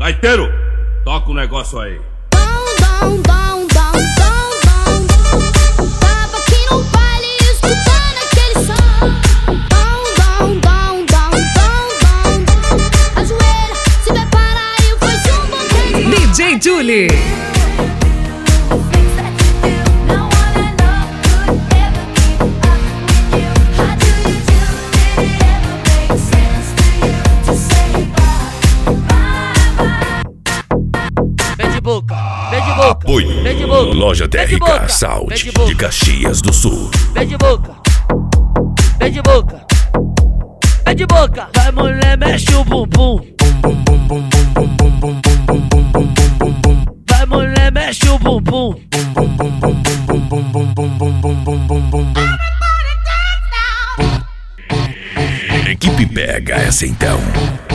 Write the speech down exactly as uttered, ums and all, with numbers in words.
Gaiteiro, toca o negócio aí. Dom, dom, dom, dom, dom, dom. Tava aqui no baile escutando aquele som. Dom, dom, dom, dom, dom, dom. Ajoelha, se prepara e faz um bom tempo. D J Julie. Apoio Vem de boca. Loja T R K Saúde de Caxias do Sul. Vem de boca, vem de boca, vem de boca. Vai mulher, mexe o bumbum. Vai mulher, mexe o bumbum. Equipe pega essa então.